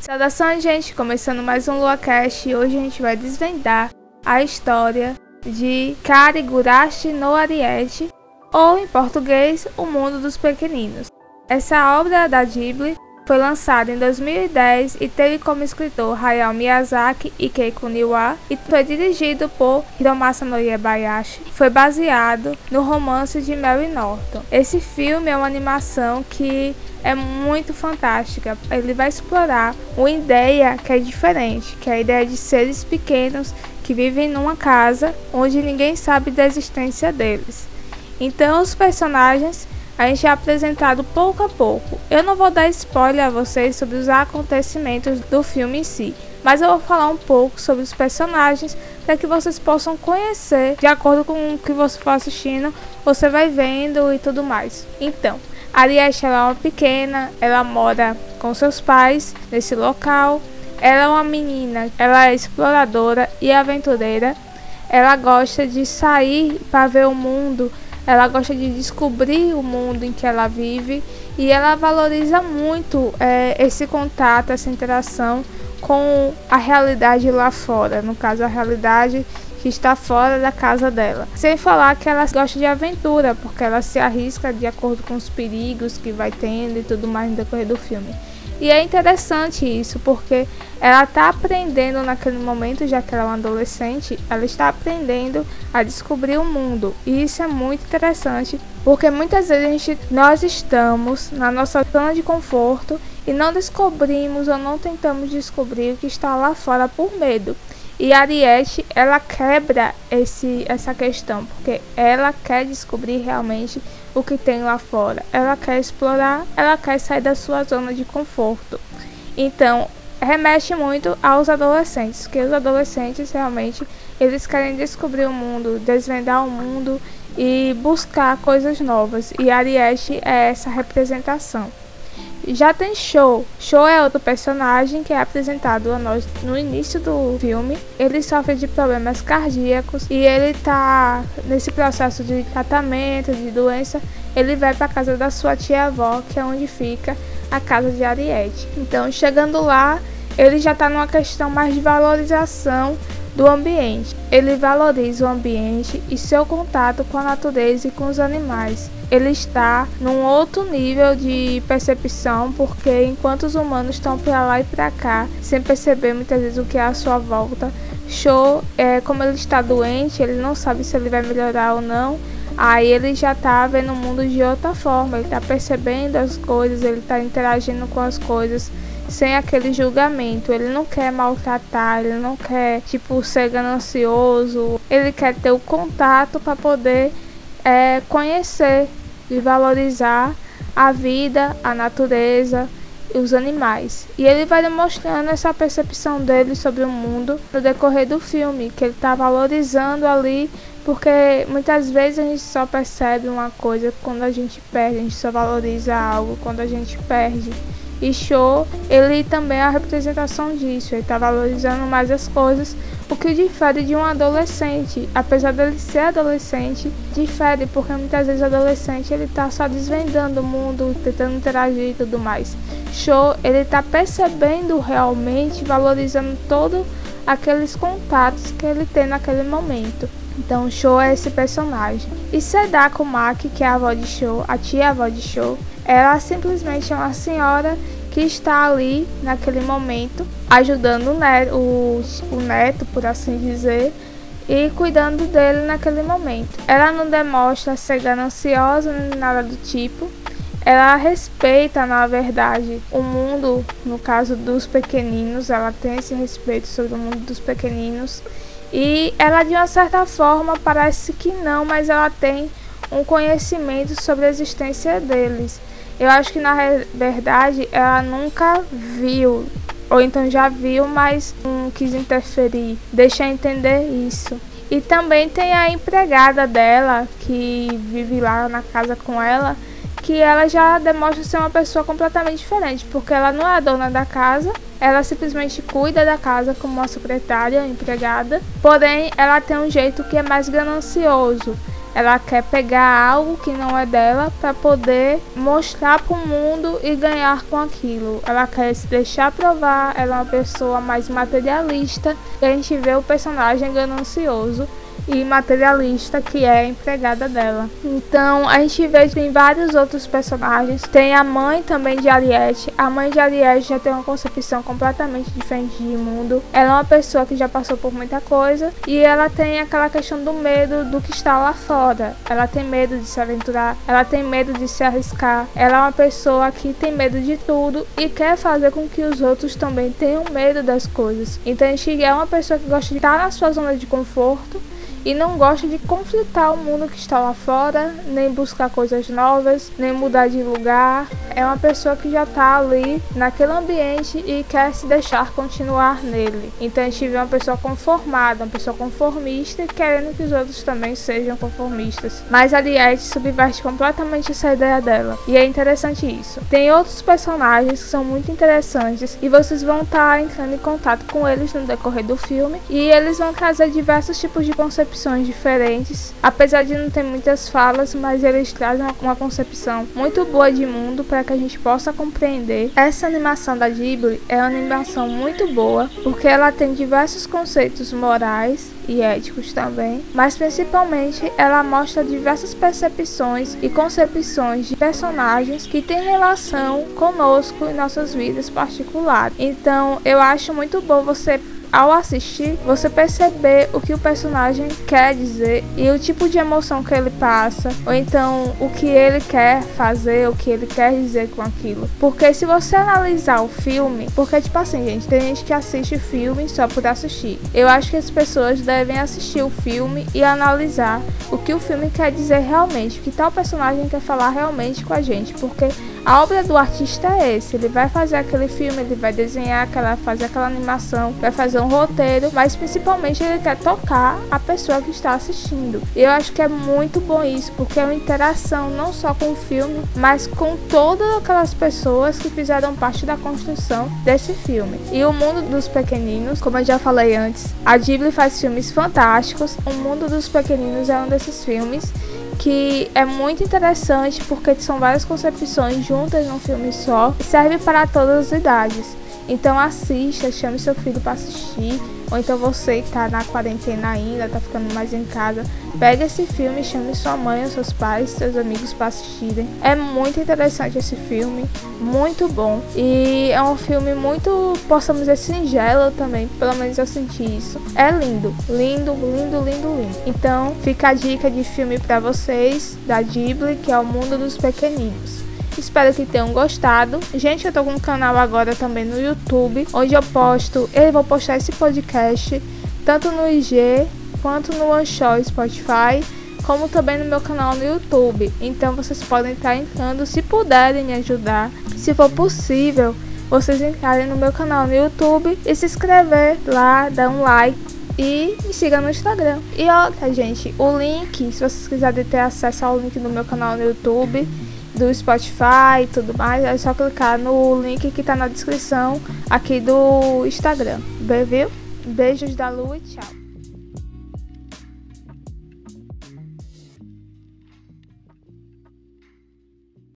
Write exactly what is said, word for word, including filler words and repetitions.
Saudações, gente! Começando mais um LuaCast e hoje a gente vai desvendar a história de Karigurashi no Ariete, ou em português, O Mundo dos Pequeninos. Essa obra da Ghibli foi lançada em dois mil e dez e teve como escritor Hayao Miyazaki e Keiko Niwa e foi dirigido por Hiromasa Nobuyashi. Foi baseado no romance de Mary Norton. Esse filme é uma animação que é muito fantástica. Ele vai explorar uma ideia que é diferente, que é a ideia de seres pequenos que vivem numa casa onde ninguém sabe da existência deles. Então os personagens a gente é apresentado pouco a pouco. Eu não vou dar spoiler a vocês sobre os acontecimentos do filme em si, mas eu vou falar um pouco sobre os personagens para que vocês possam conhecer de acordo com o que você for assistindo, você vai vendo e tudo mais. Então, Ariete ela é uma pequena, ela mora com seus pais nesse local. Ela é uma menina, ela é exploradora e aventureira. Ela gosta de sair para ver o mundo. Ela gosta de descobrir o mundo em que ela vive e ela valoriza muito é, esse contato, essa interação com a realidade lá fora, no caso a realidade que está fora da casa dela. Sem falar que ela gosta de aventura, porque ela se arrisca de acordo com os perigos que vai tendo e tudo mais no decorrer do filme. E é interessante isso, porque ela está aprendendo naquele momento, já que ela é uma adolescente, ela está aprendendo a descobrir o mundo. E isso é muito interessante, porque muitas vezes a gente, nós estamos na nossa zona de conforto e não descobrimos ou não tentamos descobrir o que está lá fora por medo. E a Ariete, ela quebra esse, essa questão, porque ela quer descobrir realmente o que tem lá fora. Ela quer explorar, ela quer sair da sua zona de conforto. Então, remete muito aos adolescentes, que os adolescentes realmente, eles querem descobrir o mundo, desvendar o mundo e buscar coisas novas. E a Ariete é essa representação. Já tem Sho. Sho é outro personagem que é apresentado a nós no início do filme. Ele sofre de problemas cardíacos e ele tá nesse processo de tratamento, de doença. Ele vai para casa da sua tia-avó, que é onde fica a casa de Ariete. Então, chegando lá, ele já está numa questão mais de valorização do ambiente. Ele valoriza o ambiente e seu contato com a natureza e com os animais. Ele está num outro nível de percepção, porque enquanto os humanos estão para lá e para cá, sem perceber muitas vezes o que é à sua volta, Sho, é, como ele está doente, ele não sabe se ele vai melhorar ou não. Aí ele já está vendo o mundo de outra forma, ele está percebendo as coisas, ele está interagindo com as coisas sem aquele julgamento. Ele não quer maltratar, ele não quer tipo ser ganancioso, ele quer ter o contato para poder é, conhecer e valorizar a vida, a natureza e os animais. E ele vai demonstrando essa percepção dele sobre o mundo no decorrer do filme, que ele está valorizando ali, porque muitas vezes a gente só percebe uma coisa quando a gente perde, a gente só valoriza algo quando a gente perde. E Sho, ele também é a representação disso, ele está valorizando mais as coisas, o que difere de um adolescente. Apesar dele ser adolescente, difere, porque muitas vezes o adolescente ele está só desvendando o mundo, tentando interagir e tudo mais. Sho, ele está percebendo realmente, valorizando todos aqueles contatos que ele tem naquele momento. Então Sho é esse personagem. E Sadako Maki, que é a avó de Sho, a tia-avó de Sho, ela simplesmente é uma senhora que está ali naquele momento ajudando o neto, o, o neto, por assim dizer, e cuidando dele naquele momento. Ela não demonstra ser gananciosa nem nada do tipo. Ela respeita, na verdade, o mundo, no caso dos pequeninos. Ela tem esse respeito sobre o mundo dos pequeninos. E ela, de uma certa forma, parece que não, mas ela tem um conhecimento sobre a existência deles. Eu acho que, na verdade, ela nunca viu, ou então já viu, mas não quis interferir, deixa entender isso. E também tem a empregada dela, que vive lá na casa com ela, que ela já demonstra ser uma pessoa completamente diferente, porque ela não é a dona da casa, ela simplesmente cuida da casa como uma secretária, empregada, porém ela tem um jeito que é mais ganancioso. ela quer pegar algo que não é dela para poder mostrar para o mundo e ganhar com aquilo. Ela quer se deixar provar, ela é uma pessoa mais materialista, e a gente vê o personagem ganancioso e materialista que é a empregada dela. Então a gente vê que tem vários outros personagens. Tem a mãe também de Ariete. A mãe de Ariete já tem uma concepção completamente diferente de mundo. Ela é uma pessoa que já passou por muita coisa e ela tem aquela questão do medo do que está lá fora. Ela tem medo de se aventurar, ela tem medo de se arriscar. Ela é uma pessoa que tem medo de tudo e quer fazer com que os outros também tenham medo das coisas. Então a gente é uma pessoa que gosta de estar na sua zona de conforto e não gosta de conflitar o mundo que está lá fora, nem buscar coisas novas, nem mudar de lugar. É uma pessoa que já está ali naquele ambiente e quer se deixar continuar nele. Então a gente vê uma pessoa conformada, uma pessoa conformista e querendo que os outros também sejam conformistas. Mas a Ariete subverte completamente essa ideia dela. E é interessante isso. Tem outros personagens que são muito interessantes e vocês vão estar entrando em contato com eles no decorrer do filme. E eles vão trazer diversos tipos de concepções diferentes, apesar de não ter muitas falas, mas eles trazem uma concepção muito boa de mundo para que a gente possa compreender. Essa animação da Ghibli é uma animação muito boa, porque ela tem diversos conceitos morais e éticos também, mas principalmente ela mostra diversas percepções e concepções de personagens que têm relação conosco em nossas vidas particulares. Então eu acho muito bom você, ao assistir, você perceber o que o personagem quer dizer e o tipo de emoção que ele passa, ou então o que ele quer fazer, o que ele quer dizer com aquilo. Porque se você analisar o filme, porque tipo assim, gente, tem gente que assiste filme só por assistir. Eu acho que as pessoas devem assistir o filme e analisar o que o filme quer dizer realmente, o que tal personagem quer falar realmente com a gente, porque a obra do artista é esse, ele vai fazer aquele filme, ele vai desenhar, aquela, fazer aquela animação, vai fazer um roteiro, mas principalmente ele quer tocar a pessoa que está assistindo. E eu acho que é muito bom isso, porque é uma interação não só com o filme, mas com todas aquelas pessoas que fizeram parte da construção desse filme. E o Mundo dos Pequeninos, como eu já falei antes, a Ghibli faz filmes fantásticos. O Mundo dos Pequeninos é um desses filmes que é muito interessante porque são várias concepções juntas num filme só e serve para todas as idades. Então assista, chame seu filho para assistir, ou então você que tá na quarentena ainda, tá ficando mais em casa, pega esse filme, chame sua mãe, seus pais, seus amigos para assistirem. É muito interessante esse filme, muito bom, e é um filme muito, possamos dizer, singelo também, pelo menos eu senti isso. É lindo, lindo, lindo, lindo, lindo. Então fica a dica de filme para vocês, da Ghibli, que é O Mundo dos Pequeninos. Espero que tenham gostado. Gente, eu tô com um canal agora também no YouTube, onde eu posto, eu vou postar esse podcast tanto no I G, quanto no Anchor, Spotify, como também no meu canal no YouTube. Então vocês podem estar entrando, se puderem me ajudar, se for possível, vocês entrarem no meu canal no YouTube e se inscrever lá, dar um like e me siga no Instagram. E outra, gente, o link, se vocês quiserem ter acesso ao link do meu canal no YouTube, do Spotify e tudo mais, é só clicar no link que tá na descrição aqui do Instagram. Viu? Beijos da Lu e tchau.